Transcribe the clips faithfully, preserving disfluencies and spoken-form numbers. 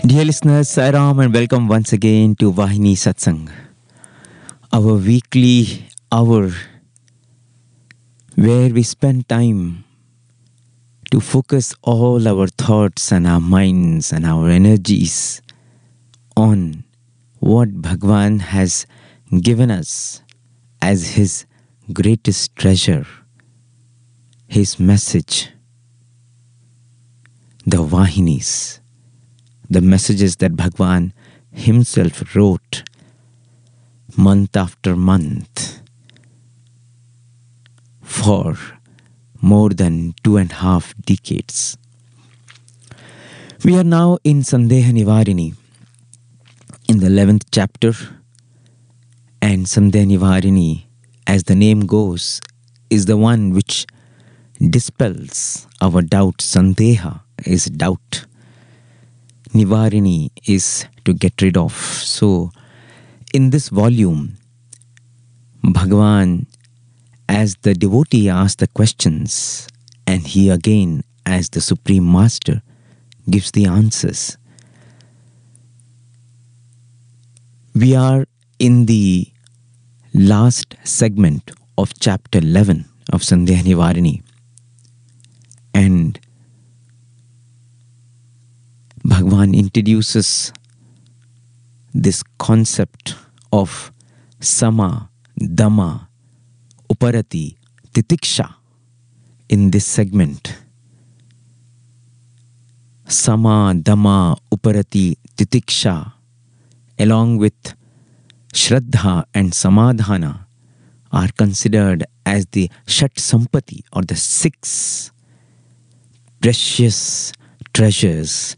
Dear listeners, Sairam and welcome once again to Vahini Satsang, our weekly hour where we spend time to focus all our thoughts and our minds and our energies on what Bhagwan has given us as his greatest treasure, his message, the Vahinis. The messages that Bhagwan himself wrote month after month for more than two and a half decades. We are now in Sandeha Nivarini, in the eleventh chapter, and Sandeha Nivarini, as the name goes, is the one which dispels our doubt. Sandeha is doubt. Nivarini is to get rid of. So, in this volume, Bhagwan, as the devotee, asks the questions, and he again, as the Supreme Master, gives the answers. We are in the last segment of chapter eleven of Sandeha Nivarini, and Bhagwan introduces this concept of Sama, Dama, Uparati, Titiksha in this segment. Sama, Dama, Uparati, Titiksha, along with Shraddha and Samadhana, are considered as the Shat Sampati, or the six precious treasures,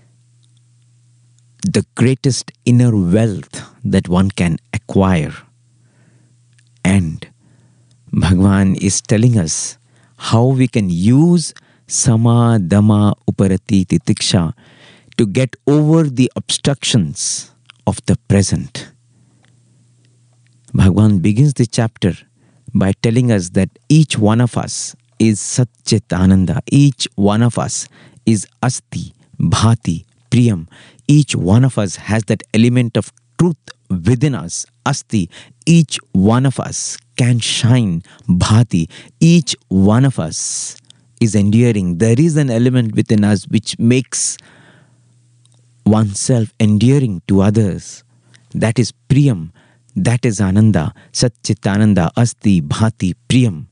the greatest inner wealth that one can acquire. And Bhagwan is telling us how we can use Sama, Dama, Uparati, Titiksha to get over the obstructions of the present. Bhagwan begins the chapter by telling us that each one of us is Satchit Ananda. Each one of us is Asti, Bhati, Priyam. Each one of us has that element of truth within us, Asti. Each one of us can shine, Bhati. Each one of us is endearing. There is an element within us which makes oneself endearing to others. That is Priyam. That is Ananda. Satchitananda, Asti, Bhati, Priyam.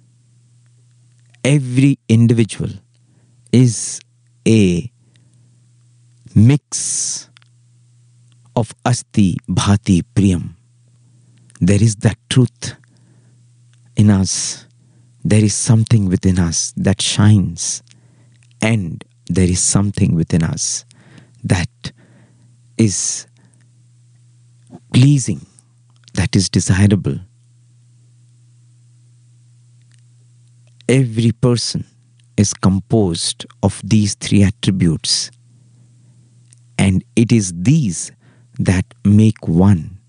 Every individual is a mix of Asti, Bhati, Priyam. There is that truth in us. There is something within us that shines. And there is something within us that is pleasing, that is desirable. Every person is composed of these three attributes. And it is these that make one,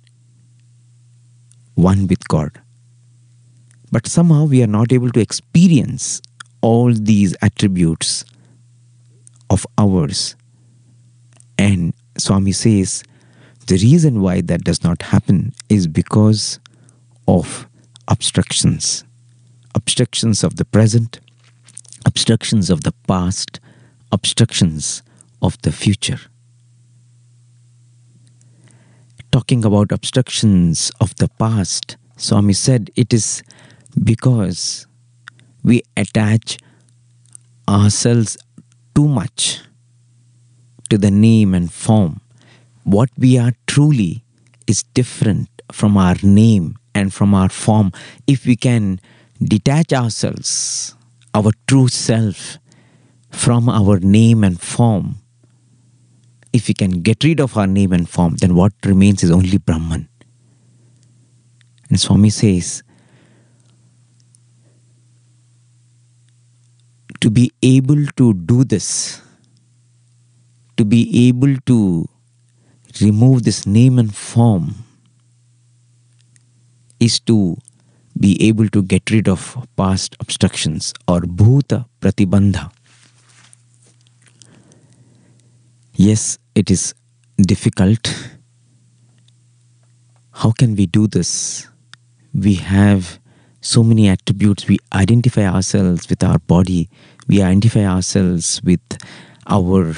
one with God. But somehow we are not able to experience all these attributes of ours. And Swami says, the reason why that does not happen is because of obstructions. Obstructions of the present, obstructions of the past, obstructions of the future. Talking about obstructions of the past, Swami said it is because we attach ourselves too much to the name and form. What we are truly is different from our name and from our form. If we can detach ourselves, our true self, from our name and form, if we can get rid of our name and form, then what remains is only Brahman. And Swami says, to be able to do this, to be able to remove this name and form, is to be able to get rid of past obstructions, or Bhuta Pratibandha. Yes, it is difficult. How can we do this? We have so many attributes. We identify ourselves with our body. We identify ourselves with our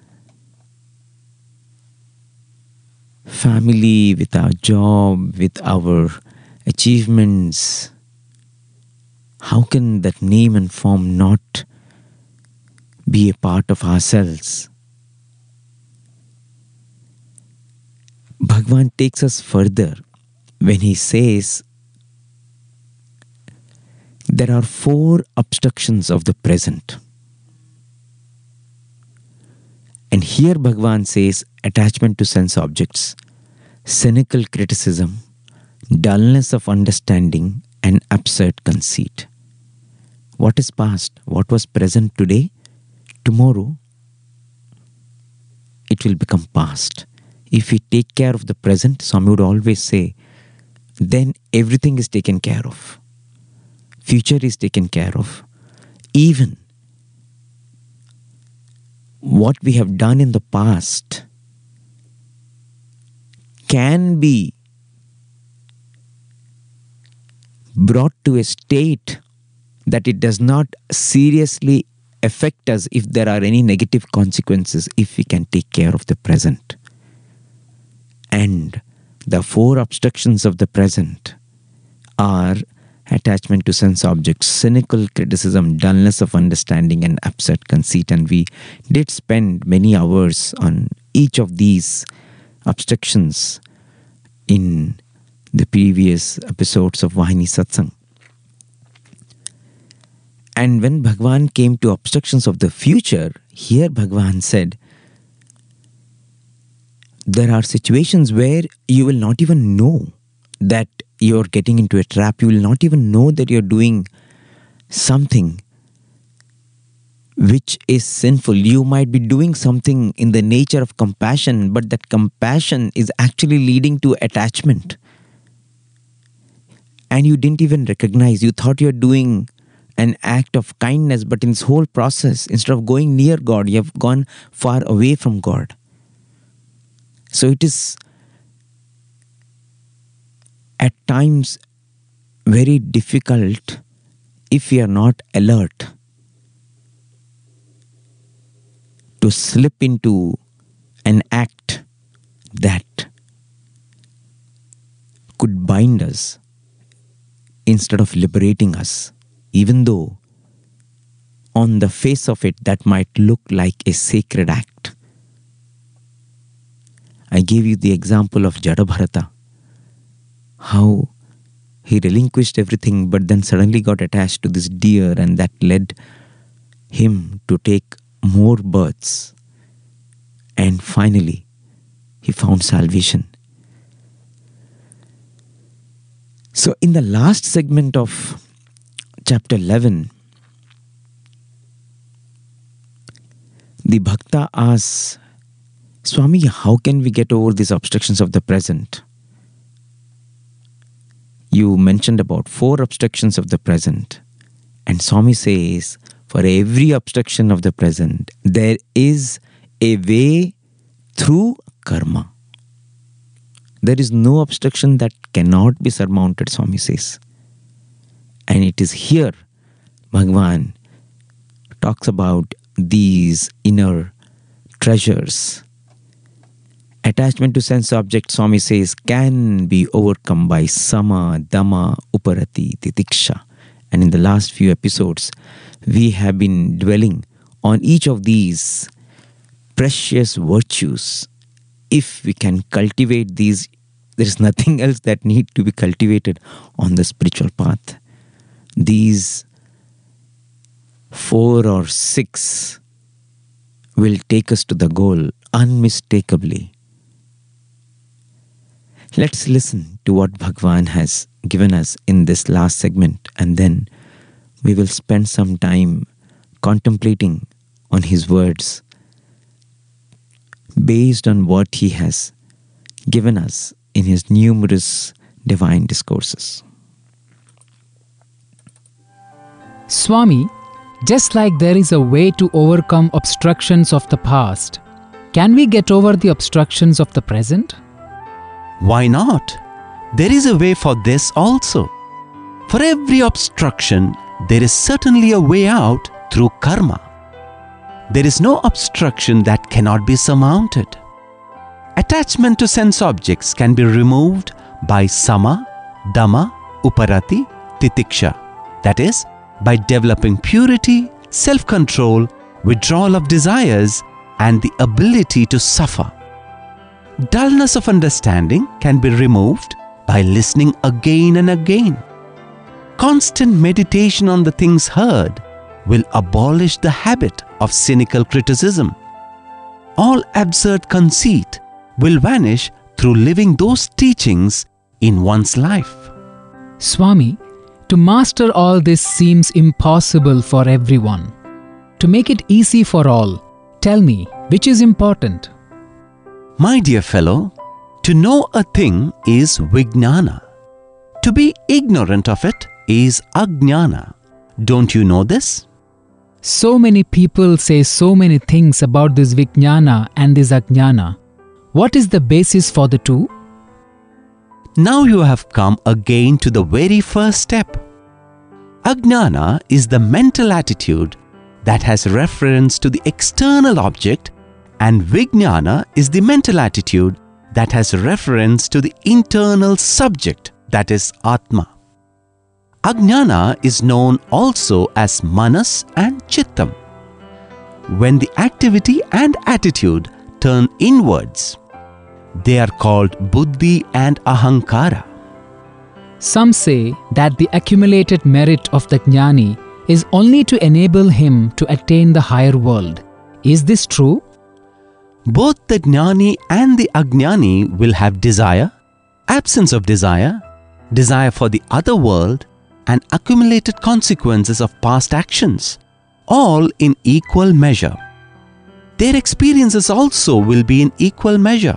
family, with our job, with our achievements. How can that name and form not be a part of ourselves? Bhagavan takes us further when he says there are four obstructions of the present. And here Bhagavan says attachment to sense objects, cynical criticism, dullness of understanding, and absurd conceit. What is past? What was present today? Tomorrow, it will become past. If we take care of the present, Swami would always say, then everything is taken care of. Future is taken care of. Even what we have done in the past can be brought to a state that it does not seriously affect us if there are any negative consequences, if we can take care of the present. And the four obstructions of the present are attachment to sense objects, cynical criticism, dullness of understanding, and absurd conceit. And we did spend many hours on each of these obstructions in the previous episodes of Vahini Satsang. And when Bhagavan came to obstructions of the future, here Bhagavan said, there are situations where you will not even know that you're getting into a trap. You will not even know that you're doing something which is sinful. You might be doing something in the nature of compassion, but that compassion is actually leading to attachment. And you didn't even recognize. You thought you're doing an act of kindness, but in this whole process, instead of going near God, you have gone far away from God. So it is at times very difficult, if we are not alert, to slip into an act that could bind us instead of liberating us, even though on the face of it that might look like a sacred act. I gave you the example of Jadabharata, how he relinquished everything but then suddenly got attached to this deer, and that led him to take more births, and finally he found salvation. So in the last segment of chapter eleven, the Bhakta asks, Swami, how can we get over these obstructions of the present? You mentioned about four obstructions of the present. And Swami says, for every obstruction of the present, there is a way through karma. There is no obstruction that cannot be surmounted, Swami says. And it is here Bhagavan talks about these inner treasures. Attachment to sense object, Swami says, can be overcome by sama, dhamma, uparati, titiksha. And in the last few episodes, we have been dwelling on each of these precious virtues. If we can cultivate these, there is nothing else that need to be cultivated on the spiritual path. These four or six will take us to the goal unmistakably. Let's listen to what Bhagavan has given us in this last segment, and then we will spend some time contemplating on his words based on what he has given us in his numerous divine discourses. Swami, just like there is a way to overcome obstructions of the past, can we get over the obstructions of the present? Why not? There is a way for this also. For every obstruction, there is certainly a way out through karma. There is no obstruction that cannot be surmounted. Attachment to sense objects can be removed by sama, dhamma, uparati, titiksha. That is, by developing purity, self-control, withdrawal of desires, and the ability to suffer. Dullness of understanding can be removed by listening again and again. Constant meditation on the things heard will abolish the habit of cynical criticism. All absurd conceit will vanish through living those teachings in one's life. Swami, to master all this seems impossible for everyone. To make it easy for all, tell me, which is important? My dear fellow, to know a thing is vijnana. To be ignorant of it is ajnana. Don't you know this? So many people say so many things about this vijnana and this ajnana. What is the basis for the two? Now you have come again to the very first step. Ajnana is the mental attitude that has reference to the external object, and vijnana is the mental attitude that has reference to the internal subject, that is Atma. Ajnana is known also as manas and chittam. When the activity and attitude turn inwards, they are called buddhi and ahankara. Some say that the accumulated merit of the jnani is only to enable him to attain the higher world. Is this true? Both the jnani and the ajnani will have desire, absence of desire, desire for the other world, and accumulated consequences of past actions, all in equal measure. Their experiences also will be in equal measure.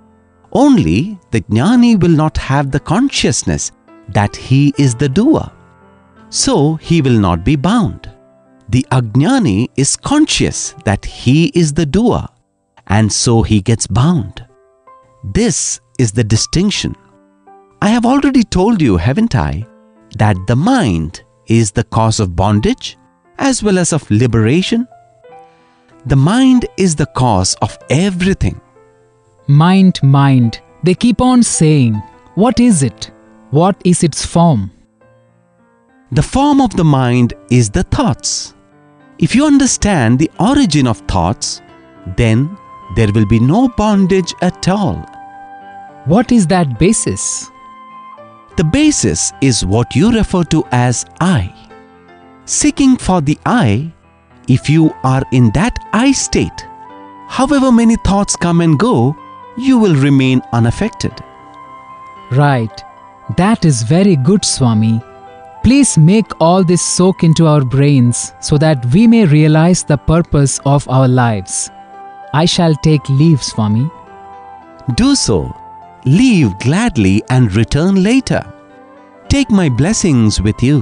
Only the jnani will not have the consciousness that he is the doer, so he will not be bound. The ajnani is conscious that he is the doer, and so he gets bound. This is the distinction. I have already told you, haven't I, that the mind is the cause of bondage as well as of liberation. The mind is the cause of everything. Mind, mind. They keep on saying, what is it? What is its form? The form of the mind is the thoughts. If you understand the origin of thoughts, then there will be no bondage at all. What is that basis? The basis is what you refer to as I. Seeking for the I, if you are in that I state, however many thoughts come and go, you will remain unaffected. Right. That is very good, Swami. Please make all this soak into our brains so that we may realize the purpose of our lives. I shall take leave, Swami. Do so. Leave gladly and return later. Take my blessings with you.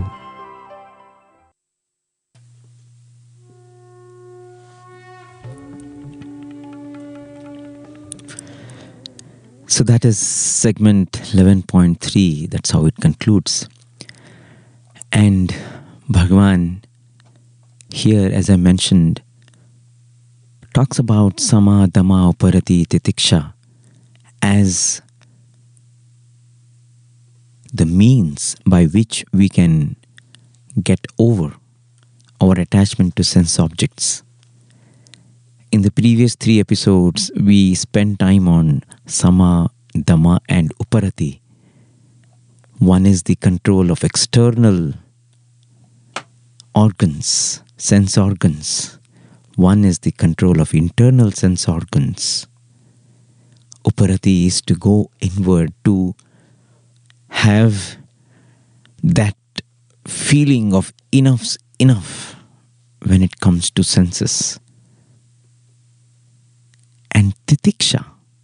So that is segment eleven point three. That's how it concludes. And Bhagavan here, as I mentioned, talks about sama, dhamma, uparati, titiksha as the means by which we can get over our attachment to sense objects. In the previous three episodes, we spent time on sama, dhamma, and uparati. One is the control of external organs, sense organs. One is the control of internal sense organs. Uparati is to go inward, to have that feeling of enough's enough when it comes to senses. And titiksha,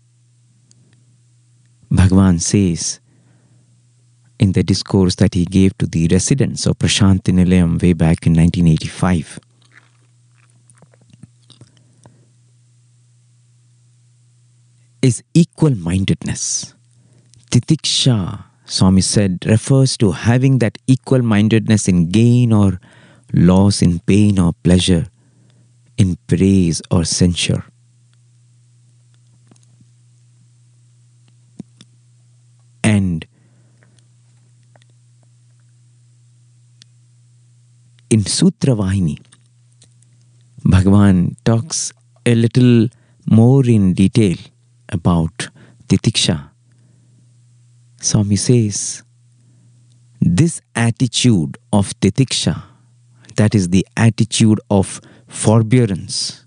Bhagavan says in the discourse that he gave to the residents of Prashanti Nilayam way back in nineteen eighty-five, is equal-mindedness. Titiksha, Swami said, refers to having that equal-mindedness in gain or loss, in pain or pleasure, in praise or censure. And in Sutra Vahini, Bhagavan talks a little more in detail about Titiksha. Swami says, this attitude of Titiksha, that is the attitude of forbearance,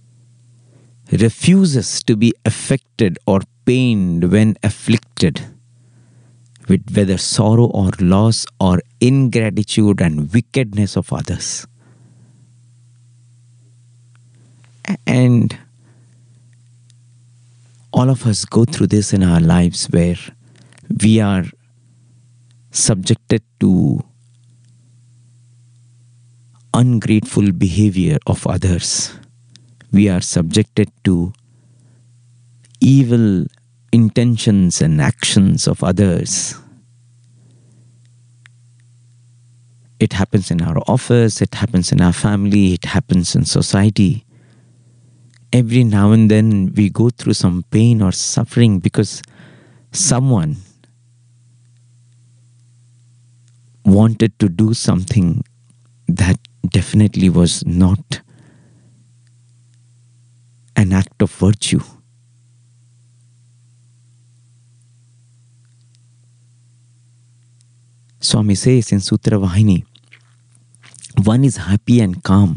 refuses to be affected or pained when afflicted with whether sorrow or loss or ingratitude and wickedness of others. And all of us go through this in our lives where we are subjected to ungrateful behavior of others. We are subjected to evil intentions and actions of others. It happens in our office, it happens in our family, it happens in society. Every now and then we go through some pain or suffering because someone wanted to do something that definitely was not an act of virtue. Swami says in Sutra Vahini, one is happy and calm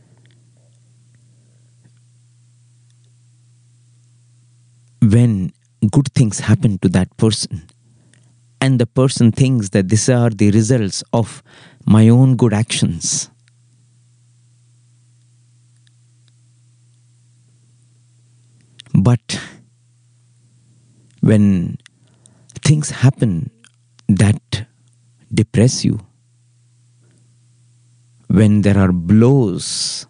when good things happen to that person, and the person thinks that these are the results of my own good actions. But when things happen that depress you, when there are blows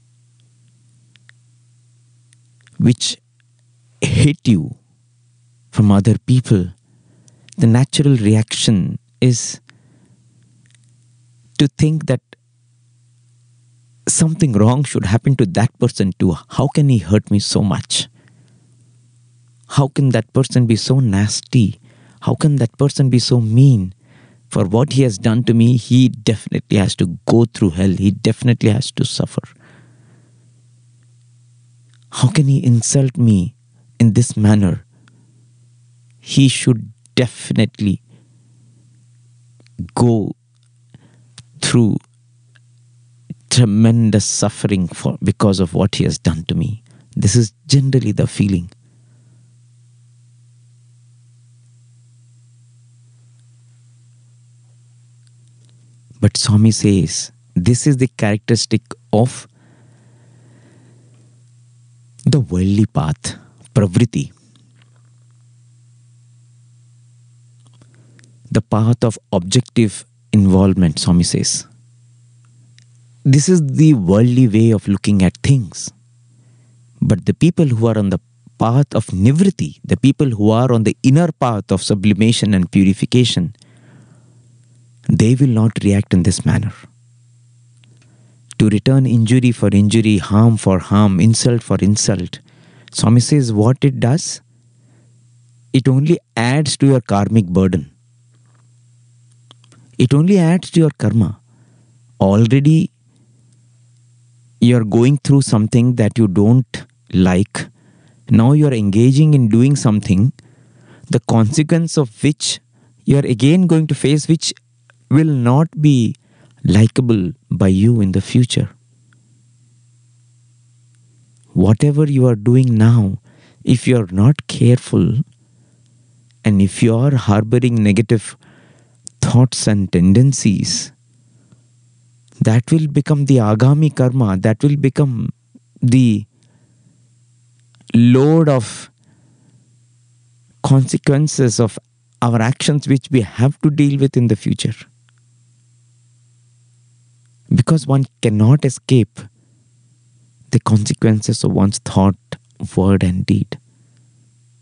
which hit you from other people, the natural reaction is to think that something wrong should happen to that person too. How can he hurt me so much? How can that person be so nasty? How can that person be so mean? For what he has done to me, he definitely has to go through hell. He definitely has to suffer. How can he insult me in this manner? He should definitely go through tremendous suffering for because of what he has done to me. This is generally the feeling. But Swami says, this is the characteristic of the worldly path, pravritti. The path of objective involvement, Swami says. This is the worldly way of looking at things. But the people who are on the path of nivritti, the people who are on the inner path of sublimation and purification, they will not react in this manner. To return injury for injury, harm for harm, insult for insult, Swami says what it does, it only adds to your karmic burden. It only adds to your karma. Already you're going through something that you don't like. Now you're engaging in doing something, the consequence of which you're again going to face, which will not be likable by you in the future. Whatever you are doing now, if you are not careful and if you are harboring negative thoughts and tendencies, that will become the agami karma, that will become the load of consequences of our actions which we have to deal with in the future. Because one cannot escape the consequences of one's thought, word and deed.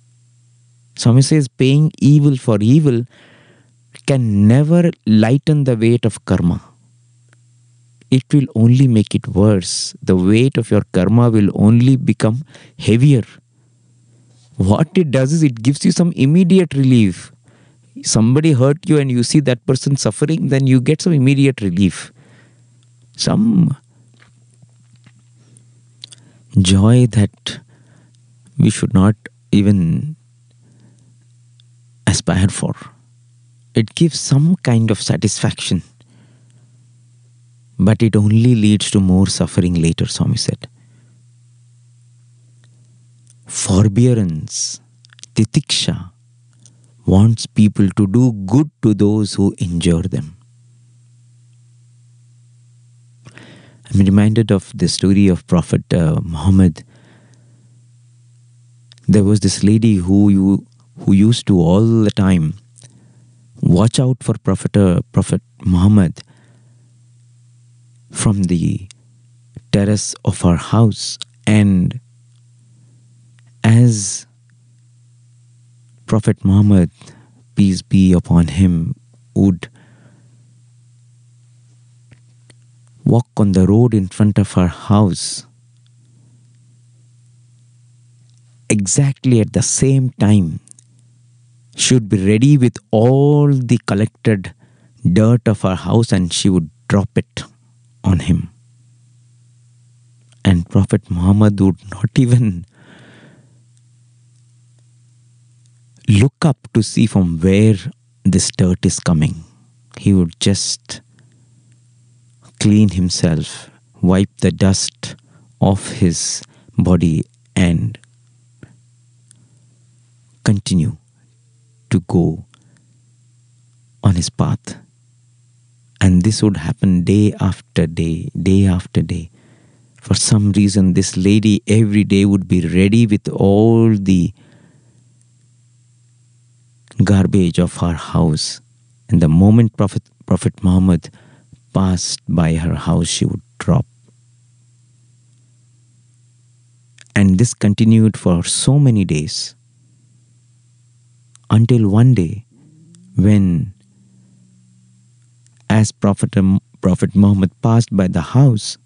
Swami says paying evil for evil can never lighten the weight of karma. It will only make it worse. The weight of your karma will only become heavier. What it does is it gives you some immediate relief. Somebody hurt you and you see that person suffering, then you get some immediate relief. Some joy that we should not even aspire for. It gives some kind of satisfaction. But it only leads to more suffering later, Swami said. Forbearance, titiksha, wants people to do good to those who injure them. I'm reminded of the story of Prophet uh, Muhammad. There was this lady who you, who used to all the time watch out for Prophet, uh, Prophet Muhammad from the terrace of her house, and as Prophet Muhammad, peace be upon him, would walk on the road in front of her house, exactly at the same time, she would be ready with all the collected dirt of her house and she would drop it on him. And Prophet Muhammad would not even look up to see from where this dirt is coming. He would just clean himself, wipe the dust off his body and continue to go on his path. And this would happen day after day, day after day. For some reason, this lady every day would be ready with all the garbage of her house. And the moment Prophet, Prophet Muhammad passed by her house, she would drop. And this continued for so many days. Until one day, when as Prophet, Prophet Muhammad passed by the house,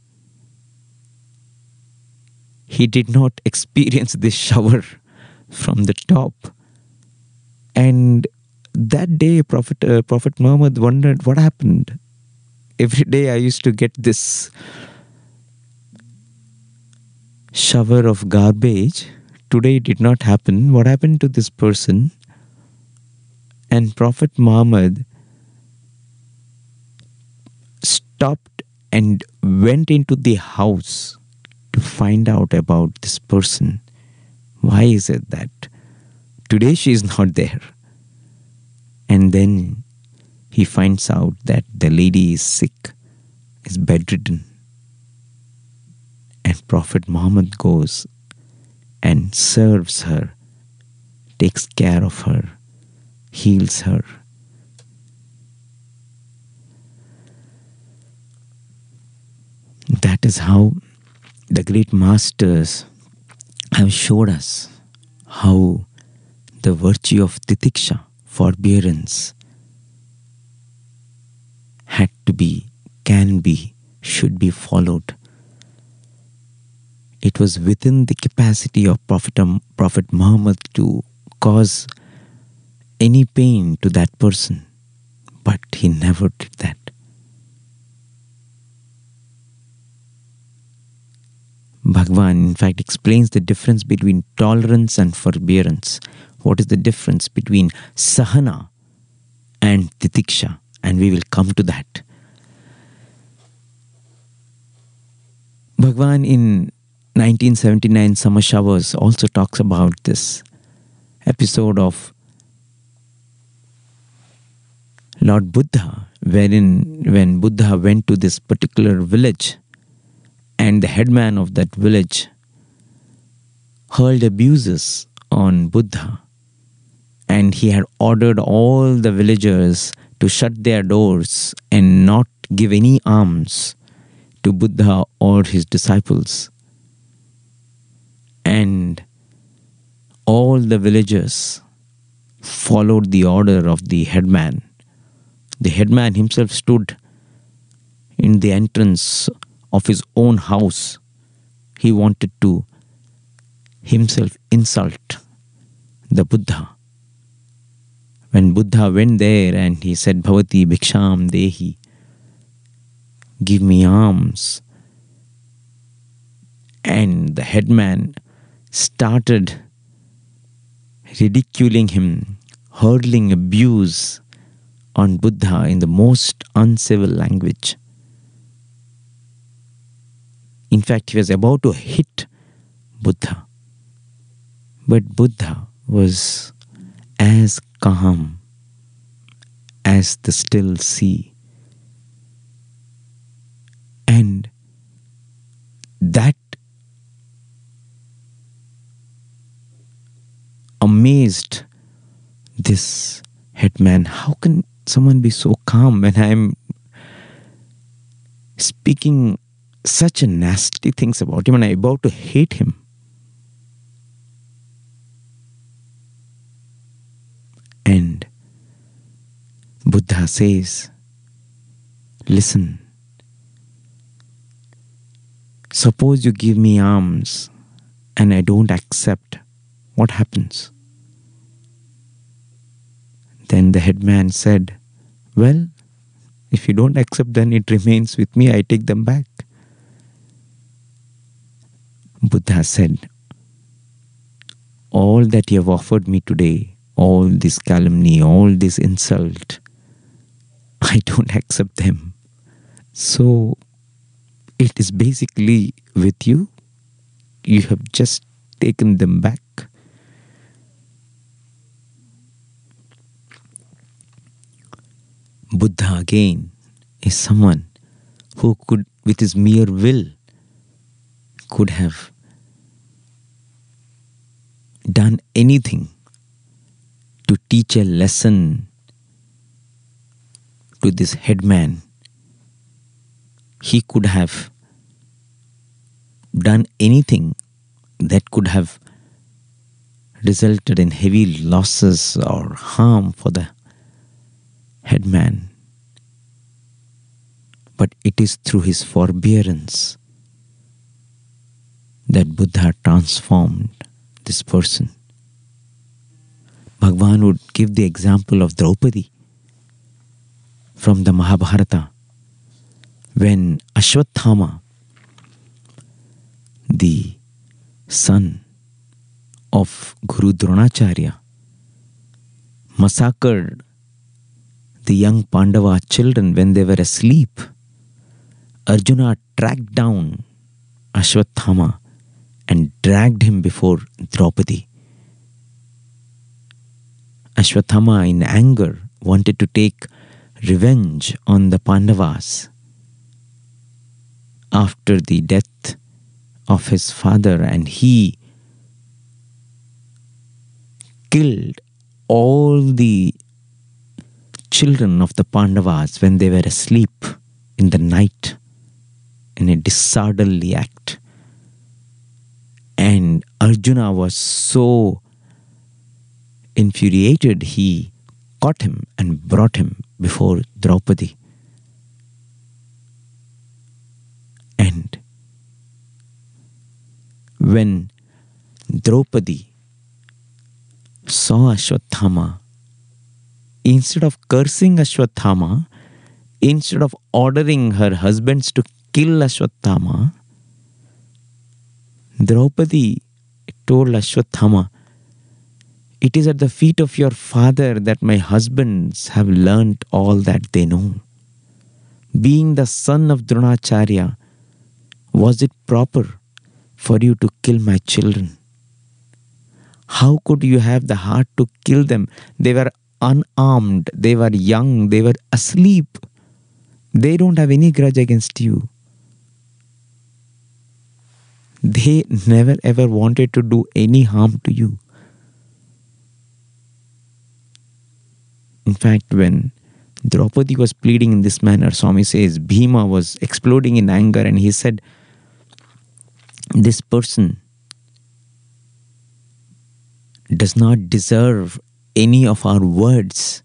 he did not experience this shower from the top. And that day, Prophet, uh, Prophet Muhammad wondered what happened. Every day I used to get this shower of garbage. Today it did not happen. What happened to this person? And Prophet Muhammad stopped and went into the house to find out about this person. Why is it that today she is not there? And then he finds out that the lady is sick, is bedridden. And Prophet Muhammad goes and serves her, takes care of her, heals her. That is how the great masters have showed us how the virtue of titiksha, forbearance, had to be, can be, should be followed. It was within the capacity of Prophet, Prophet Muhammad to cause any pain to that person, but he never did that. Bhagavan, in fact, explains the difference between tolerance and forbearance. What is the difference between sahana and titiksha? And we will come to that. Bhagavan in nineteen seventy-nine Summer Showers also talks about this episode of Lord Buddha, wherein when Buddha went to this particular village, and the headman of that village hurled abuses on Buddha, and he had ordered all the villagers to shut their doors and not give any alms to Buddha or his disciples. And all the villagers followed the order of the headman. The headman himself stood in the entrance of his own house. He wanted to himself insult the Buddha. When Buddha went there and he said, Bhavati Bhiksham Dehi, give me alms. And the headman started ridiculing him, hurling abuse on Buddha in the most uncivil language. In fact, he was about to hit Buddha. But Buddha was as calm as the still sea. And that amazed this headman. How can someone be so calm when I'm speaking such a nasty things about him and I'm about to hate him? And Buddha says, listen, suppose you give me alms and I don't accept, what happens? Then the headman said, well, if you don't accept, then it remains with me, I take them back. Buddha said, all that you have offered me today, all this calumny, all this insult, I don't accept them. So it is basically with you. You have just taken them back. Buddha again is someone who could, with his mere will, could have done anything to teach a lesson to this headman. He could have done anything that could have resulted in heavy losses or harm for the headman. But it is through his forbearance that Buddha transformed this person. Bhagavan would give the example of Draupadi from the Mahabharata, when Ashwatthama, the son of Guru Dronacharya, massacred the young Pandava children when they were asleep. Arjuna tracked down Ashwatthama and dragged him before Draupadi. Ashwatthama, in anger, wanted to take revenge on the Pandavas after the death of his father, and he killed all the children of the Pandavas when they were asleep in the night in a disorderly act. And Arjuna was so infuriated, he caught him and brought him before Draupadi. And when Draupadi saw Ashwatthama, instead of cursing Ashwatthama, instead of ordering her husbands to kill Ashwatthama, Draupadi told Ashwatthama, it is at the feet of your father that my husbands have learnt all that they know. Being the son of Dronacharya, was it proper for you to kill my children? How could you have the heart to kill them? They were unarmed, they were young, they were asleep. They don't have any grudge against you. They never ever wanted to do any harm to you. In fact, when Draupadi was pleading in this manner, Swami says, Bhima was exploding in anger and he said, this person does not deserve any of our words.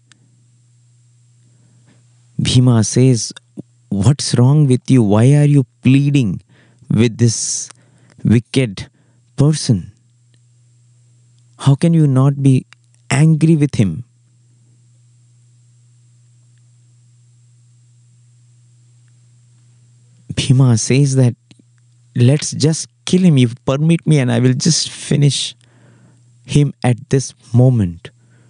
Bhima says, "What's wrong with you? Why are you pleading with this wicked person? How can you not be angry with him?" Bhima says that, "Let's just kill him. You permit me and I will just finish him at this moment."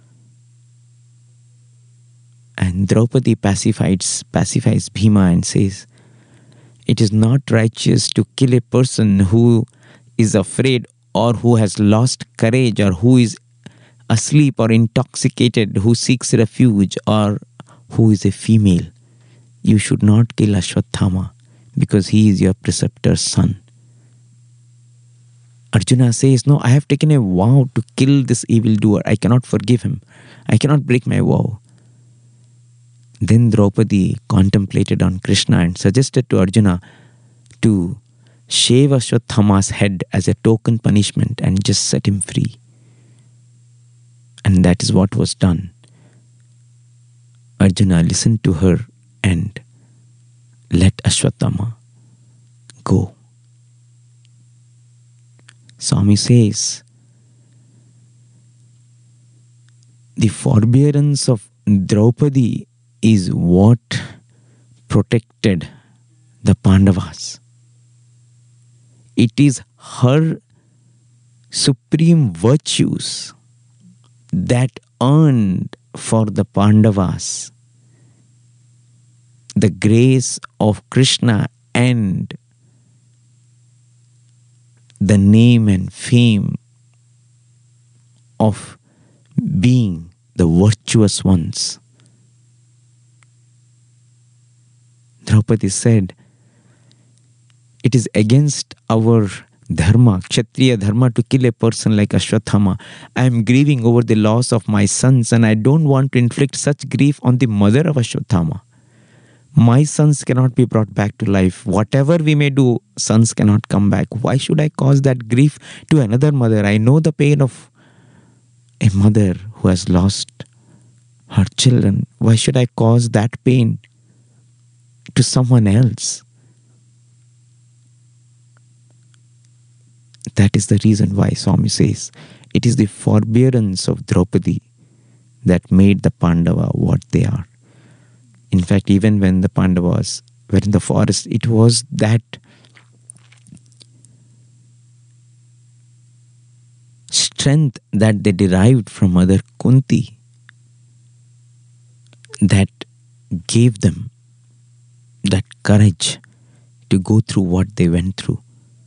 And Draupadi pacifies, pacifies Bhima and says, "It is not righteous to kill a person who is afraid or who has lost courage or who is asleep or intoxicated, who seeks refuge or who is a female. You should not kill Ashwatthama because he is your preceptor's son." Arjuna says, "No, I have taken a vow to kill this evildoer. I cannot forgive him. I cannot break my vow." Then Draupadi contemplated on Krishna and suggested to Arjuna to shave Ashwatthama's head as a token punishment and just set him free. And that is what was done. Arjuna listened to her and let Ashwatthama go. Swami says, the forbearance of Draupadi is what protected the Pandavas. It is her supreme virtues that earned for the Pandavas the grace of Krishna and the name and fame of being the virtuous ones. Draupadi said, "It is against our dharma, Kshatriya dharma, to kill a person like Ashwatthama. I am grieving over the loss of my sons and I don't want to inflict such grief on the mother of Ashwatthama. My sons cannot be brought back to life. Whatever we may do, sons cannot come back. Why should I cause that grief to another mother? I know the pain of a mother who has lost her children. Why should I cause that pain to someone else?" That is the reason why Swami says it is the forbearance of Draupadi that made the Pandava what they are. In fact, even when the Pandavas were in the forest, it was that strength that they derived from Mother Kunti that gave them that courage to go through what they went through.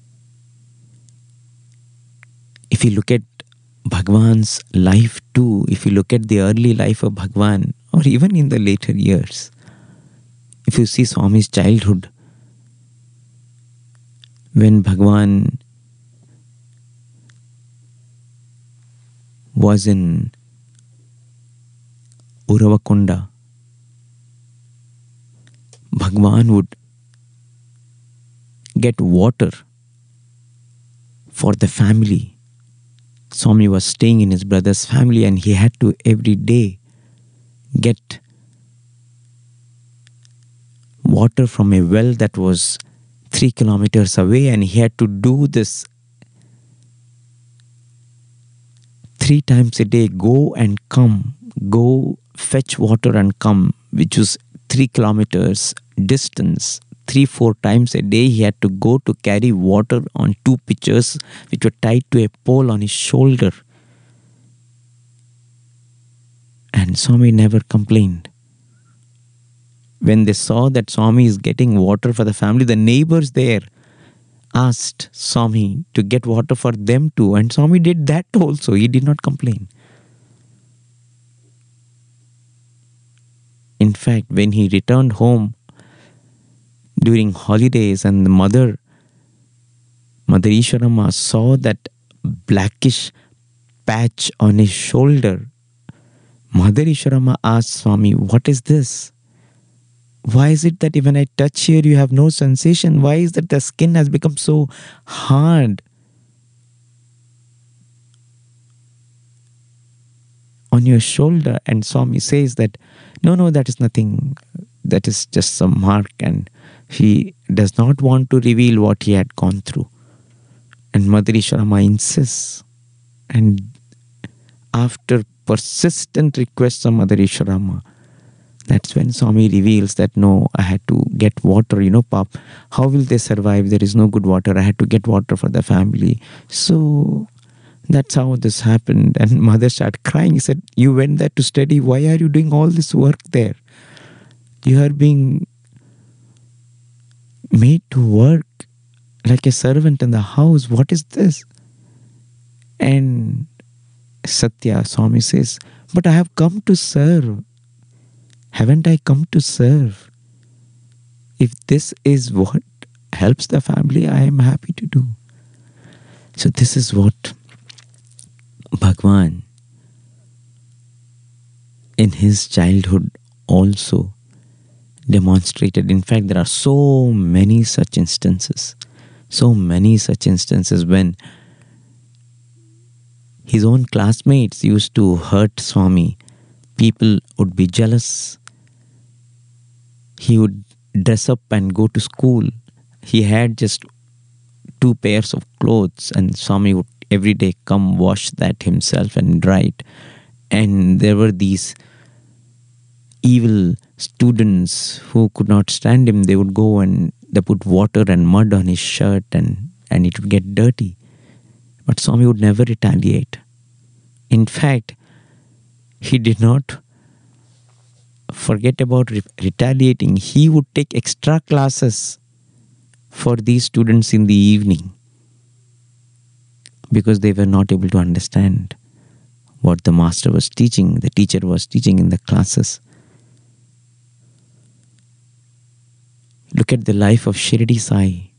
If you look at Bhagwan's life too, if you look at the early life of Bhagwan, or even in the later years, if you see Swami's childhood, when Bhagwan was in Uravakonda, Bhagwan would get water for the family. Swami was staying in his brother's family and he had to every day get water from a well that was three kilometers away, and he had to do this three times a day, go and come, go fetch water and come, which was three kilometers distance. Three, four times a day he had to go to carry water on two pitchers which were tied to a pole on his shoulder. And Swami never complained. When they saw that Swami is getting water for the family, the neighbors there asked Swami to get water for them too. And Swami did that also. He did not complain. In fact, when he returned home during holidays and the mother, Mother Ishwarama saw that blackish patch on his shoulder, Mother Ishwarama asked Swami, "What is this? Why is it that when I touch here you have no sensation? Why is that the skin has become so hard?" on your shoulder. And Swami says that, no, no, that is nothing. That is just some mark. And he does not want to reveal what he had gone through. And Mother Ishwarama insists. And after persistent requests of Mother Ishwarama, that's when Swami reveals that, no, I had to get water. You know, Pap, how will they survive? There is no good water. I had to get water for the family. So that's how this happened. And Mother started crying. He said, you went there to study. Why are you doing all this work there? You are being made to work like a servant in the house. What is this? And Satya, Swami says, but I have come to serve. Haven't I come to serve? If this is what helps the family, I am happy to do. So this is what Bhagwan in his childhood also demonstrated. In fact, there are so many such instances, so many such instances when his own classmates used to hurt Swami. People would be jealous. He would dress up and go to school. He had just two pairs of clothes, and Swami would every day come wash that himself and dry it. And there were these evil students who could not stand him. They would go and they put water and mud on his shirt, and, and it would get dirty. But Swami would never retaliate. In fact, he did not forget about re- retaliating. He would take extra classes for these students in the evening because they were not able to understand what the master was teaching, the teacher was teaching in the classes. Look at the life of Shirdi Sai.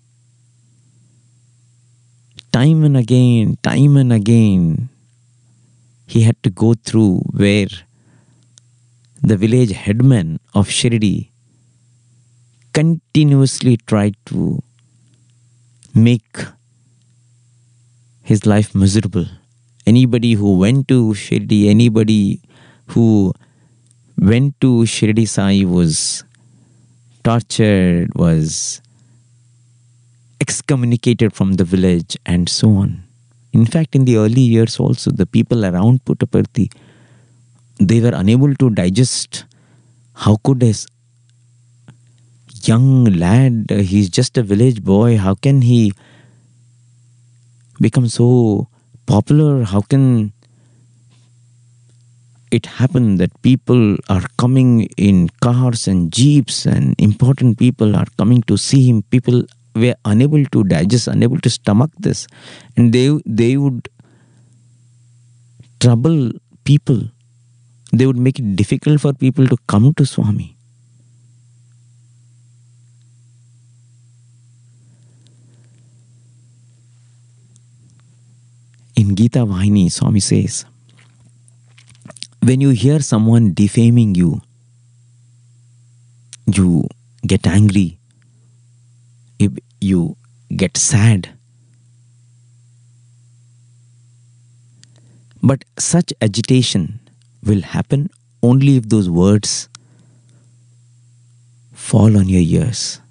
Time and again, time and again, he had to go through where the village headman of Shirdi continuously tried to make his life miserable. Anybody who went to Shirdi, anybody who went to Shirdi Sai was tortured, was excommunicated from the village, and so on. In fact, in the early years also, the people around Puttaparthi, they were unable to digest how could a young lad, he's just a village boy, how can he become so popular? How can it happen that people are coming in cars and jeeps and important people are coming to see him? People were unable to digest, unable to stomach this. And they, they would trouble people. They would make it difficult for people to come to Swami. In Gita Vahini, Swami says, when you hear someone defaming you, you get angry, you get sad. But such agitation will happen only if those words fall on your ears.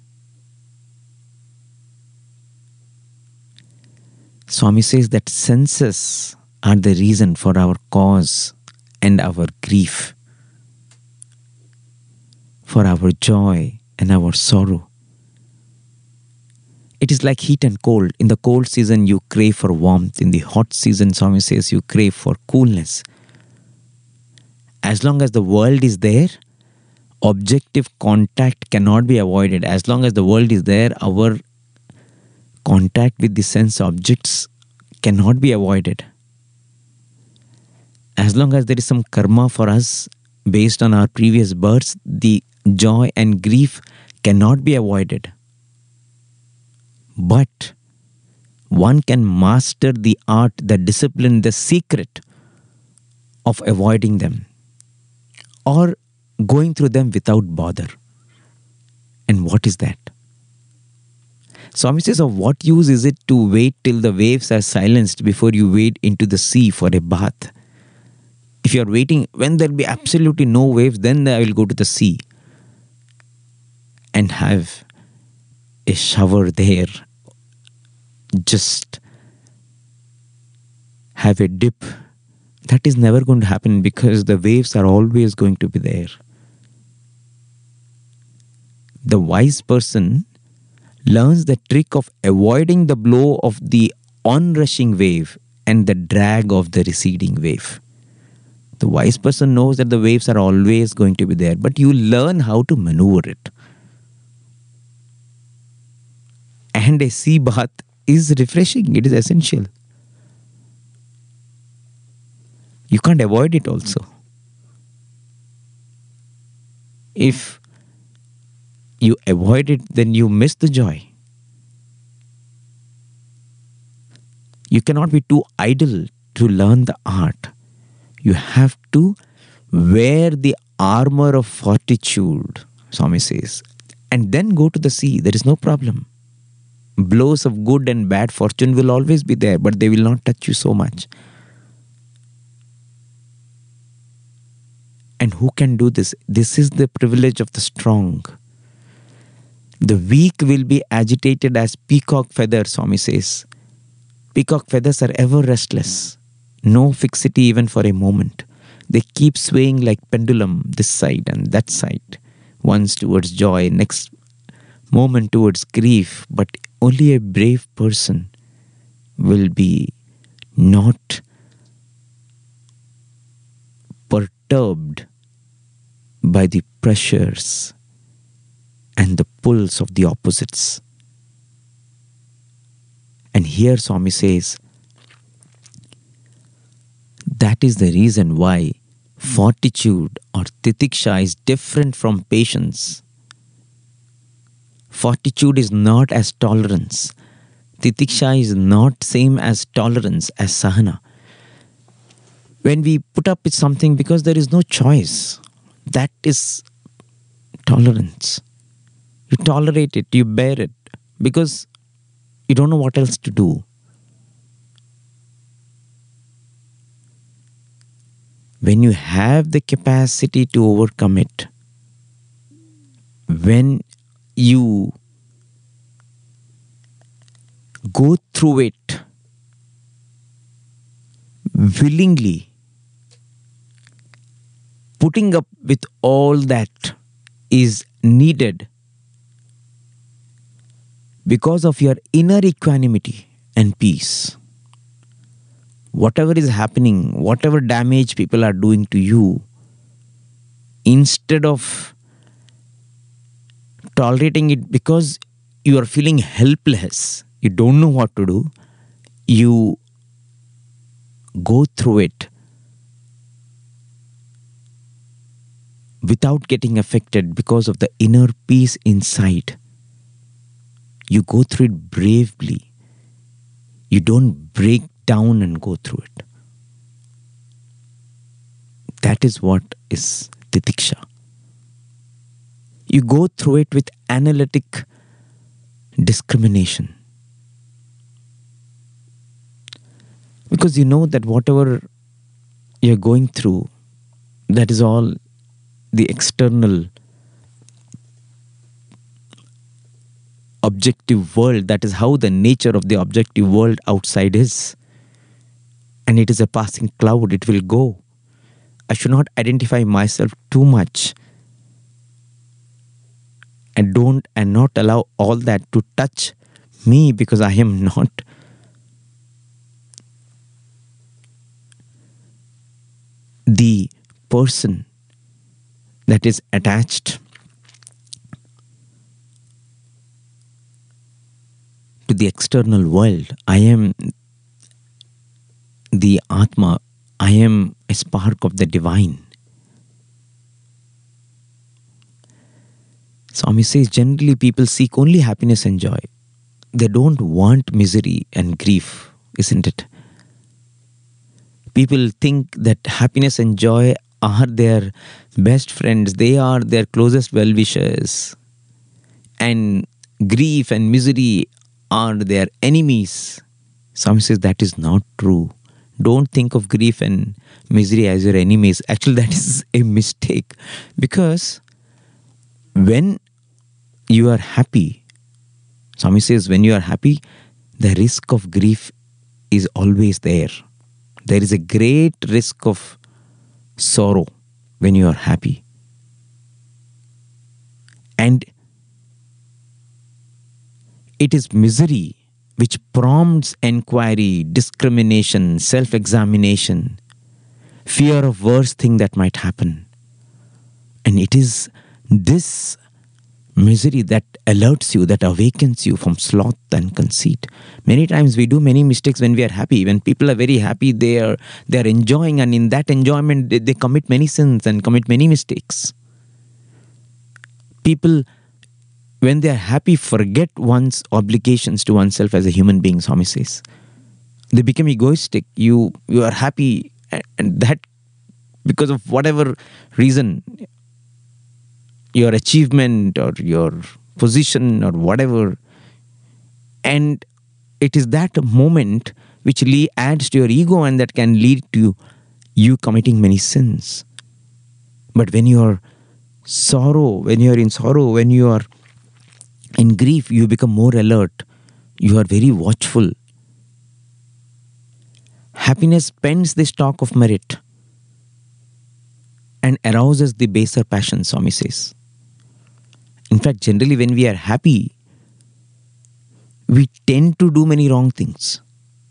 Swami says that senses are the reason for our cause and our grief, for our joy and our sorrow. It is like heat and cold. In the cold season, you crave for warmth. In the hot season, Swami says, you crave for coolness. As long as the world is there, objective contact cannot be avoided. As long as the world is there, our contact with the sense objects cannot be avoided. As long as there is some karma for us based on our previous births, the joy and grief cannot be avoided. But one can master the art, the discipline, the secret of avoiding them or going through them without bother. And what is that? Swami says, of what use is it to wait till the waves are silenced before you wade into the sea for a bath? If you are waiting, when there'll be absolutely no waves, then I will go to the sea and have a shower there. Just have a dip. That is never going to happen because the waves are always going to be there. The wise person learns the trick of avoiding the blow of the onrushing wave and the drag of the receding wave. The wise person knows that the waves are always going to be there, but you learn how to maneuver it. And a sea bath is refreshing. It is essential. You can't avoid it also. If you avoid it, then you miss the joy. You cannot be too idle to learn the art. You have to wear the armor of fortitude, Swami says, and then go to the sea. There is no problem. Blows of good and bad fortune will always be there, but they will not touch you so much. And who can do this? This is the privilege of the strong. The weak will be agitated as peacock feathers, Swami says. Peacock feathers are ever restless. No fixity even for a moment. They keep swaying like pendulum, this side and that side. Once towards joy, next moment towards grief. But only a brave person will be not perturbed by the pressures and the pulls of the opposites. And here Swami says, that is the reason why fortitude or titiksha is different from patience. Fortitude is not as tolerance. Titiksha is not same as tolerance, as sahana. When we put up with something because there is no choice, that is tolerance. You tolerate it, you bear it, because you don't know what else to do. When you have the capacity to overcome it, when you go through it willingly, putting up with all that is needed because of your inner equanimity and peace. Whatever is happening, whatever damage people are doing to you, instead of tolerating it because you are feeling helpless, you don't know what to do, you go through it without getting affected because of the inner peace inside. You go through it bravely. You don't break down and go through it. That is what is titiksha. You go through it with analytic discrimination. Because you know that whatever you're going through, that is all the external objective world. That is how the nature of the objective world outside is. And it is a passing cloud. It will go. I should not identify myself too much. And don't and not allow all that to touch me, because I am not the person that is attached to the external world. I am the Atma. I am a spark of the divine. Swami says generally people seek only happiness and joy. They don't want misery and grief, isn't it? People think that happiness and joy are their best friends. They are their closest well-wishers. And grief and misery are their enemies. Swami says that is not true. Don't think of grief and misery as your enemies. Actually, that is a mistake. Because when you are happy, Swami says, when you are happy, the risk of grief is always there. There is a great risk of sorrow when you are happy. And it is misery which prompts inquiry, discrimination, self-examination, fear of worst thing that might happen. And it is this misery that alerts you, that awakens you from sloth and conceit. Many times we do many mistakes when we are happy. When people are very happy, they are they are enjoying, and in that enjoyment they, they commit many sins and commit many mistakes. People, when they are happy, forget one's obligations to oneself as a human being, Swami says. They become egoistic. You you are happy, and that because of whatever reason, your achievement or your position or whatever. And it is that moment which le- adds to your ego, and that can lead to you committing many sins. But when you are sorrow, when you are in sorrow, when you are in grief, you become more alert. You are very watchful. Happiness spends the stock of merit and arouses the baser passion, Swami says. In fact, generally when we are happy, we tend to do many wrong things.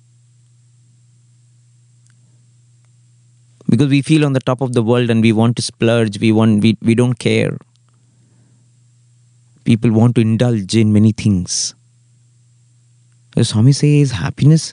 Because we feel on the top of the world and we want to splurge, we want we, we don't care. People want to indulge in many things. So Swami says happiness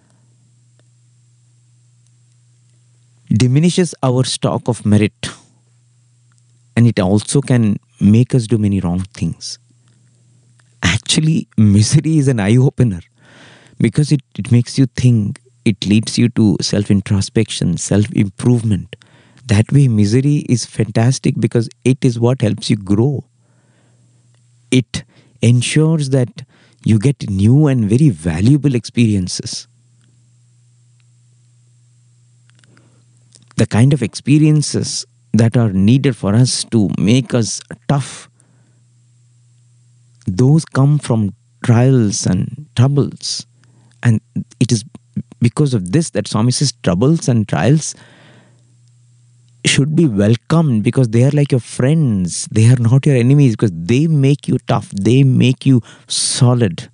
diminishes our stock of merit, and it also can make us do many wrong things. Actually, misery is an eye-opener because it, it makes you think, it leads you to self-introspection, self-improvement. That way, misery is fantastic because it is what helps you grow. It ensures that you get new and very valuable experiences. The kind of experiences that are needed for us to make us tough, those come from trials and troubles. And it is because of this that Swami says troubles and trials should be welcomed, because they are like your friends. They are not your enemies, because they make you tough. They make you solid.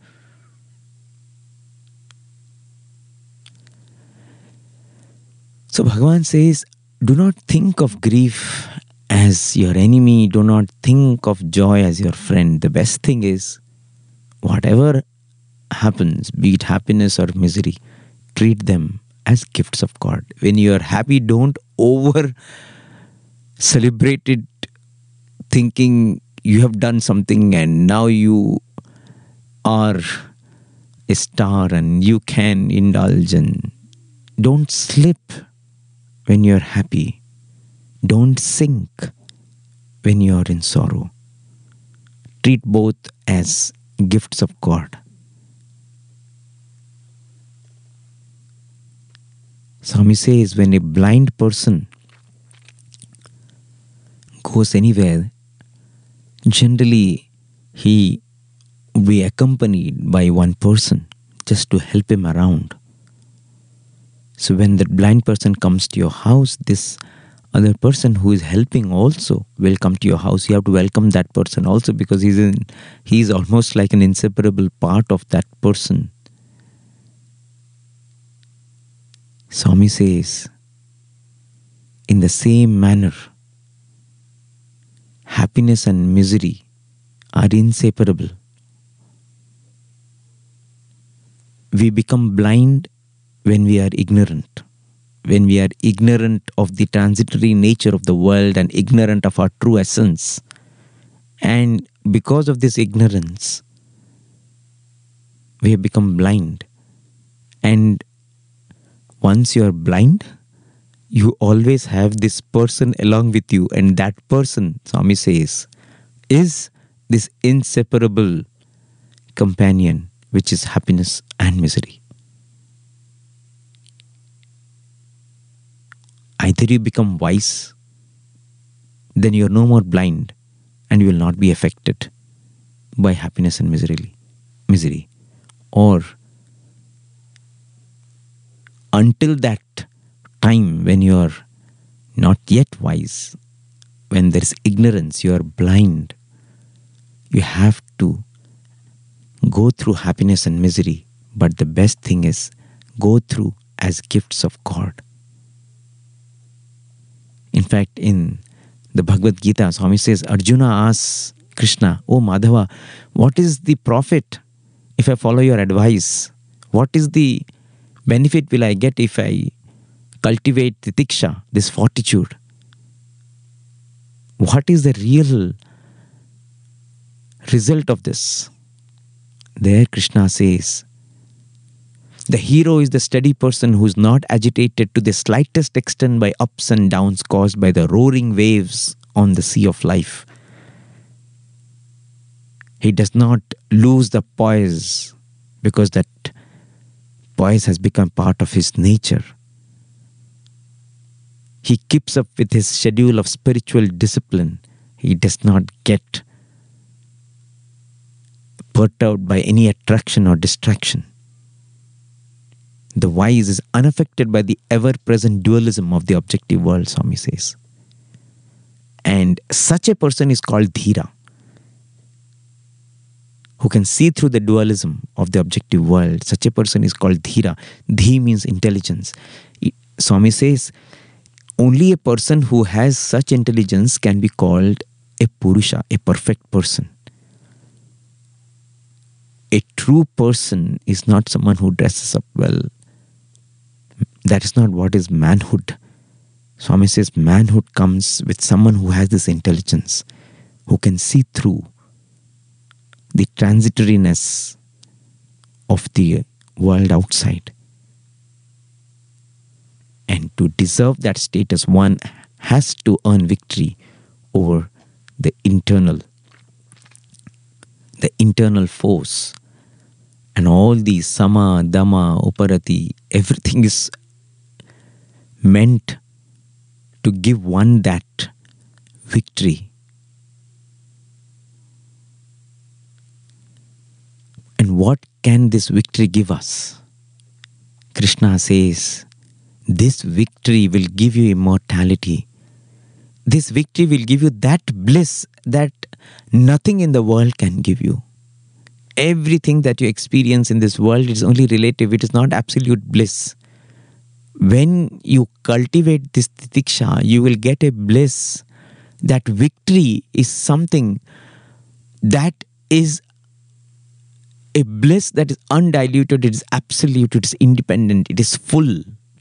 So Bhagavan says, do not think of grief as your enemy. Do not think of joy as your friend. The best thing is, whatever happens, be it happiness or misery, treat them as gifts of God. When you are happy, don't over celebrate it thinking you have done something and now you are a star and you can indulge. And don't slip when you are happy. Don't sink when you are in sorrow. Treat both as gifts of God. Swami says, when a blind person goes anywhere, generally he will be accompanied by one person just to help him around. So when that blind person comes to your house, this other person who is helping also will come to your house. You have to welcome that person also, because he's in, he's almost like an inseparable part of that person. Swami says, in the same manner, happiness and misery are inseparable. We become blind when we are ignorant. When we are ignorant of the transitory nature of the world and ignorant of our true essence. And because of this ignorance, we have become blind. And once you are blind, you always have this person along with you. And that person, Swami says, is this inseparable companion, which is happiness and misery. Either you become wise, then you are no more blind and you will not be affected by happiness and misery. misery. Or until that time when you are not yet wise, when there is ignorance, you are blind, you have to go through happiness and misery. But the best thing is go through as gifts of God. In fact, in the Bhagavad Gita, Swami says, Arjuna asks Krishna, "Oh Madhava, what is the profit if I follow your advice? What is the benefit will I get if I cultivate titiksha, this fortitude? What is the real result of this?" There Krishna says, the hero is the steady person who is not agitated to the slightest extent by ups and downs caused by the roaring waves on the sea of life. He does not lose the poise because that poise has become part of his nature. He keeps up with his schedule of spiritual discipline. He does not get perturbed by any attraction or distraction. The wise is unaffected by the ever-present dualism of the objective world, Swami says. And such a person is called Dhira, who can see through the dualism of the objective world. Such a person is called Dhira. Dhi means intelligence. Swami says, only a person who has such intelligence can be called a Purusha, a perfect person. A true person is not someone who dresses up well. That is not what is manhood. Swami says manhood comes with someone who has this intelligence, who can see through the transitoriness of the world outside. And to deserve that status, one has to earn victory over the internal, the internal force. And all these sama, dhamma, uparati, everything is meant to give one that victory. And what can this victory give us? Krishna says, this victory will give you immortality. This victory will give you that bliss that nothing in the world can give you. Everything that you experience in this world is only relative. It is not absolute bliss. When you cultivate this titiksha, you will get a bliss. That victory is something that is a bliss that is undiluted, it is absolute, it is independent, it is full.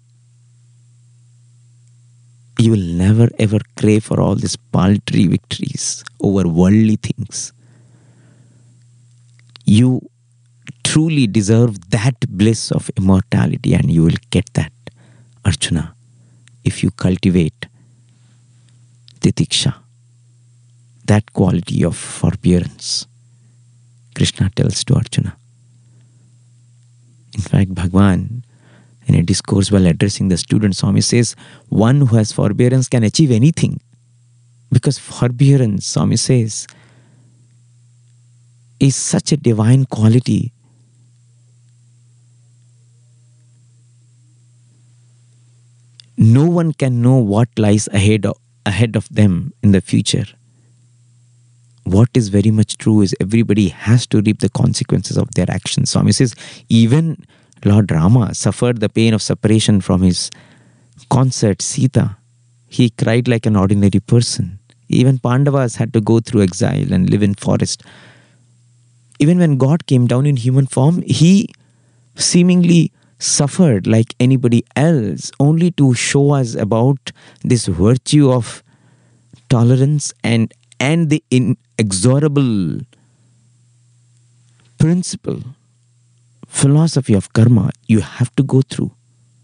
You will never ever crave for all these paltry victories over worldly things. You truly deserve that bliss of immortality, and you will get that, Arjuna, if you cultivate titiksha, that quality of forbearance. Krishna tells to Arjuna. In fact, Bhagwan, in a discourse while addressing the student, Swami says, one who has forbearance can achieve anything. Because forbearance, Swami says, is such a divine quality. No one can know what lies ahead of, ahead of them in the future. What is very much true is everybody has to reap the consequences of their actions. Swami says, even Lord Rama suffered the pain of separation from his consort Sita. He cried like an ordinary person. Even Pandavas had to go through exile and live in forest. Even when God came down in human form, he seemingly suffered like anybody else, only to show us about this virtue of tolerance and and the inexorable principle, philosophy of karma you have to go through.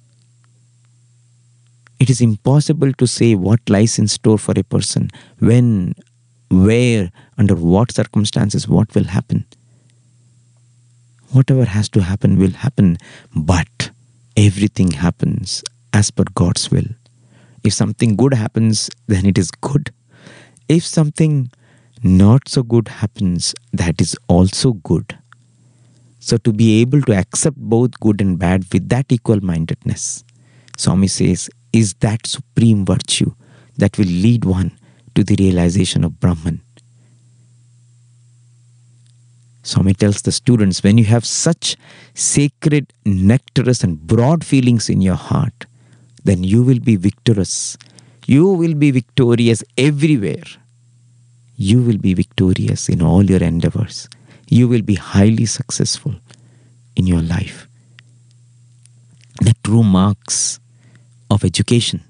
It is impossible to say what lies in store for a person, when, where, under what circumstances, what will happen. Whatever has to happen will happen, but everything happens as per God's will. If something good happens, then it is good. If something not so good happens, that is also good. So to be able to accept both good and bad with that equal-mindedness, Swami says, is that supreme virtue that will lead one to the realization of Brahman. Swami tells the students, when you have such sacred, nectarous and broad feelings in your heart, then you will be victorious. You will be victorious everywhere. You will be victorious in all your endeavors. You will be highly successful in your life. The true marks of education,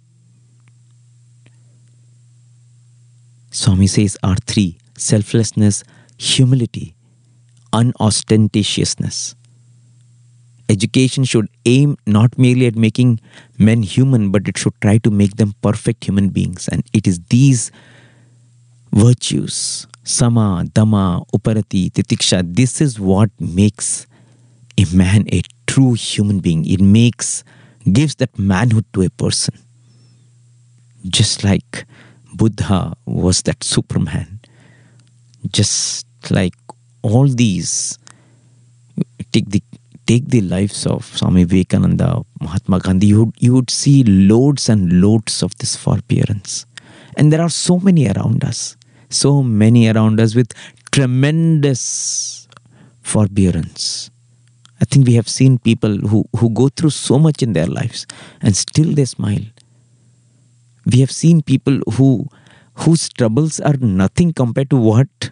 Swami says, are three: selflessness, humility, unostentatiousness. Education should aim not merely at making men human, but it should try to make them perfect human beings. And it is these virtues, sama, dhamma, uparati, titiksha, this is what makes a man a true human being. It makes, gives that manhood to a person. Just like Buddha was that Superman. Just like all these, take the take the lives of Swami Vivekananda, Mahatma Gandhi, you would, you would see loads and loads of this forbearance. And there are so many around us, so many around us with tremendous forbearance. I think we have seen people who, who go through so much in their lives and still they smile. We have seen people who whose troubles are nothing compared to what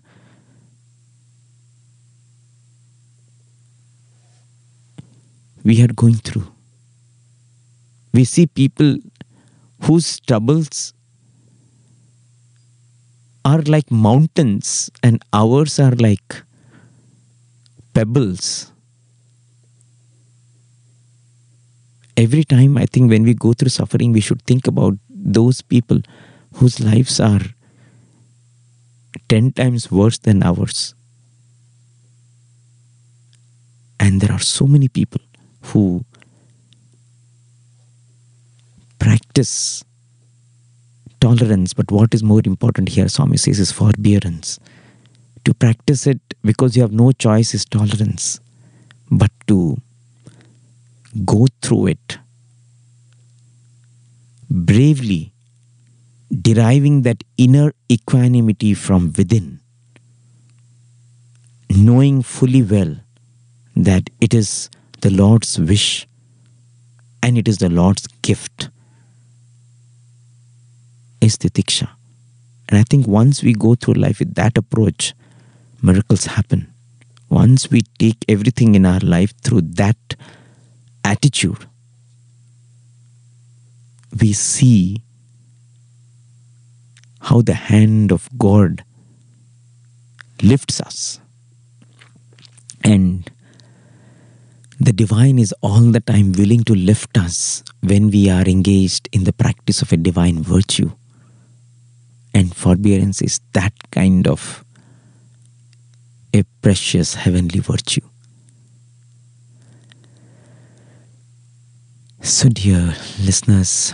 we are going through. We see people whose troubles are like mountains and ours are like pebbles. Every time, I think, when we go through suffering, we should think about those people whose lives are ten times worse than ours. And there are so many people who practice tolerance, but what is more important here, Swami says, is forbearance. To practice it because you have no choice is tolerance, but to go through it bravely, deriving that inner equanimity from within, knowing fully well that it is the Lord's wish and it is the Lord's gift, is titiksha. And I think once we go through life with that approach, miracles happen. Once we take everything in our life through that attitude, we see how the hand of God lifts us. And the divine is all the time willing to lift us when we are engaged in the practice of a divine virtue. And forbearance is that kind of a precious heavenly virtue. So, dear listeners,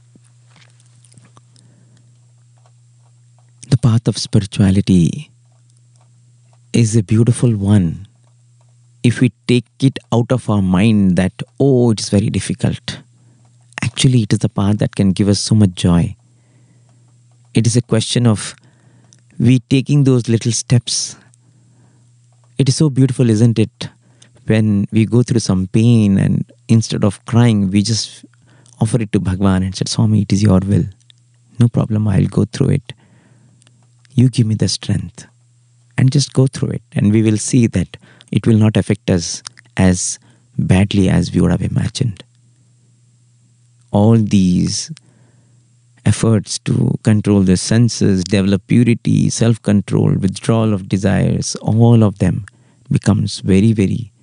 the path of spirituality is a beautiful one if we take it out of our mind that, oh, it is very difficult. Actually, it is the path that can give us so much joy. It is a question of we taking those little steps. It is so beautiful, isn't it? When we go through some pain and instead of crying, we just offer it to Bhagwan and said, Swami, it is your will. No problem, I'll go through it. You give me the strength and just go through it. And we will see that it will not affect us as badly as we would have imagined. All these efforts to control the senses, develop purity, self-control, withdrawal of desires, all of them becomes very, very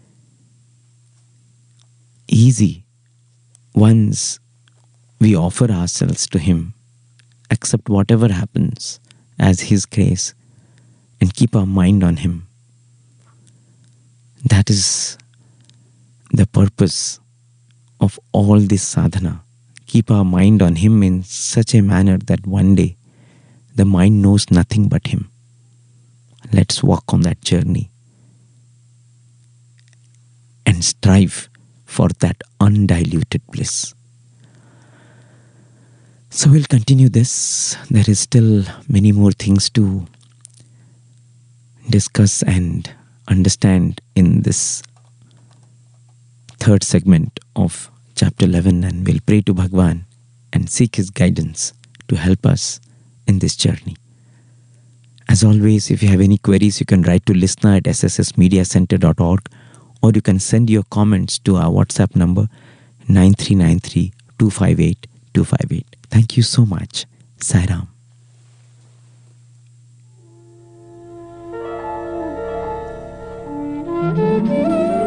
easy once we offer ourselves to Him, accept whatever happens as His grace, and keep our mind on Him. That is the purpose of all this sadhana. keep our mind on Him in such a manner that one day the mind knows nothing but Him. Let's walk on that journey and strive for that undiluted bliss. So we'll continue this. There is still many more things to discuss and understand in this third segment of chapter eleven, and we'll pray to Bhagwan and seek his guidance to help us in this journey. As always, if you have any queries, you can write to listener at s s s media center dot org, or you can send your comments to our WhatsApp number nine three nine three, two five eight, two five eight. Thank you so much. Sai Ram. Thank you.